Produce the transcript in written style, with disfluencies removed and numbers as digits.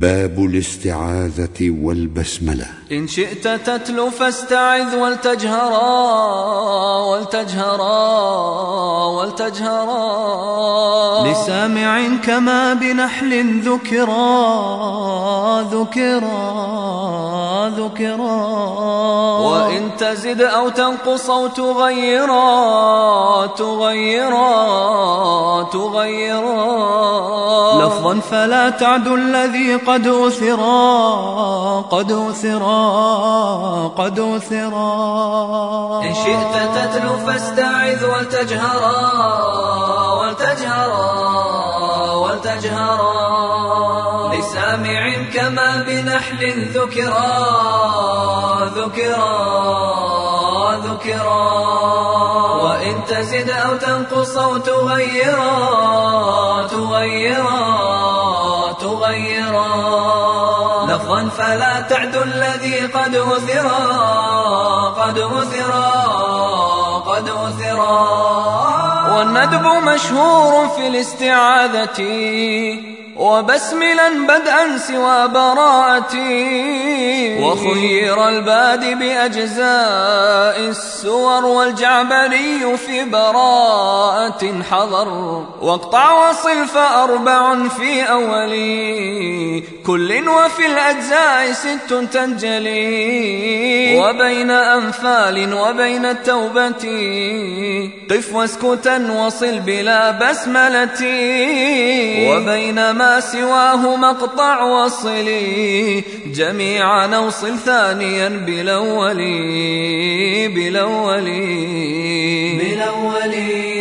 باب الاستعاذة والبسملة. إن شئت تتلو فاستعذ والتجهرا لسامع كما بنحل ذكرا وإن تزد أو تنقص أو تغيرا لفظا فلا تعد الذي قد أثرا. إن شئت تتلو فاستعذ والتجهرا لسامع كما بنحل ذكرا وإن تزد أو تنقص أو تغيرا لفظا فلا تعد الذي قد أثرا. والندب مشهور في الاستعاذة وبسملا بدءا سوى براءتي وخير البادي بأجزاء السور والجعبري في براءة حضر واقطع وصل فأربع في أولي كل وفي الأجزاء 6 تنجلي وبين أنفال وبين التوبة قف واسكتا وصل بلا بسملة وبين ما سواه مقطع وصلي جميعا نوصل ثانيا بالأولي